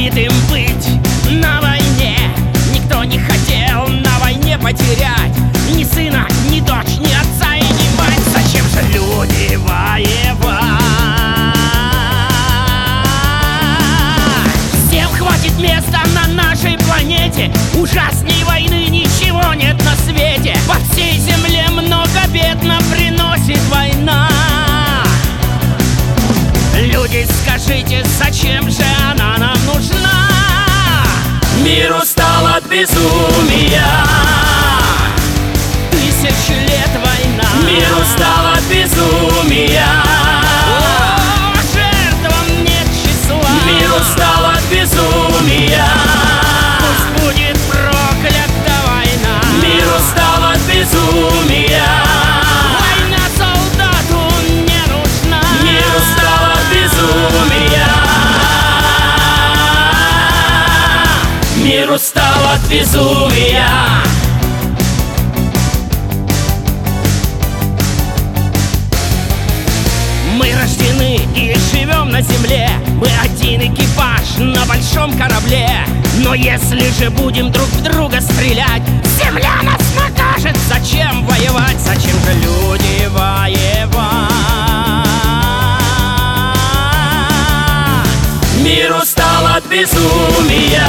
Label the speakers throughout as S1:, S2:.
S1: убитым быть на войне. Никто не хотел на войне потерять ни сына, ни дочь, ни отца и ни мать. Зачем же люди воевать? Всем хватит места на нашей планете. Ужасней войны ничего нет на свете. По всей земле много бед нам приносит война. Люди, скажите, зачем же она нам нужна? Мир устал от безумия. Тысячи лет война. Мир устал от безумия. О, жертвам нет числа. Мир устал от безумия. Пусть будет проклята война. Мир устал от безумия. Война солдату не нужна. Мир устал от безумия. Мир устал от безумия. Мы рождены и живем на земле. Мы один экипаж на большом корабле. Но если же будем друг в друга стрелять, земля нас накажет. Зачем воевать? Зачем же люди воевать? Мир устал от безумия.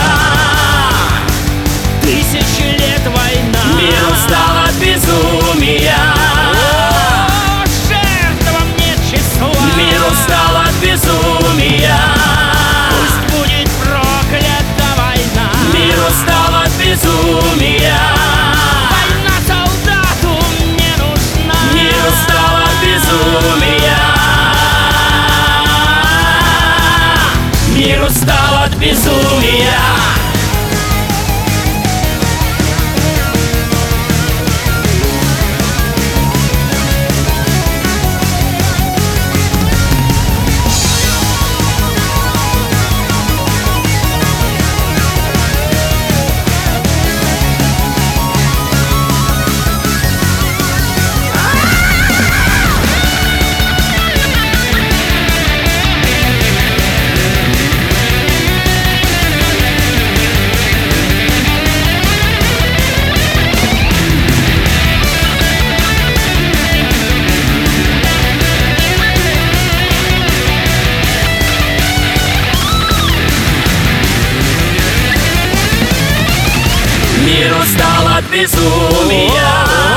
S1: Тысячи лет война. Мир устал от безумия. О, жертвам нет числа. Мир устал от безумия. Пусть будет проклята война. Мир устал от безумия. Война солдату не нужна. Мир устал от безумия. Мир устал от безумия. Мир устал от безумия.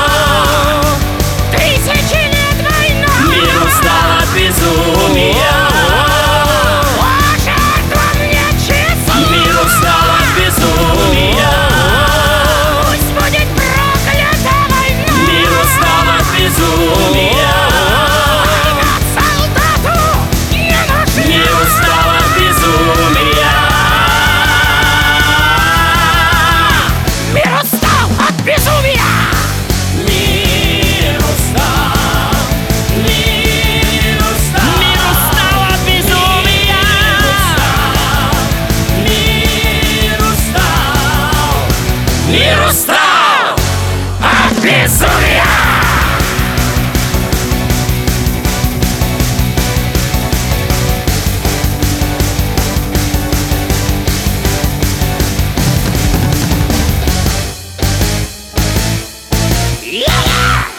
S1: Тысячи лет война. Мир устал от безумия. О, жертвам нет числа. Мир устал от безумия. Пусть будет проклята война. Мир устал от безумия. Война солдату не нужна. Мир устал от безумия. Мир устал от безумия! Мир устал, мир устал, мир устал от безумия! Мир устал, мир устал от безумия! Yeah!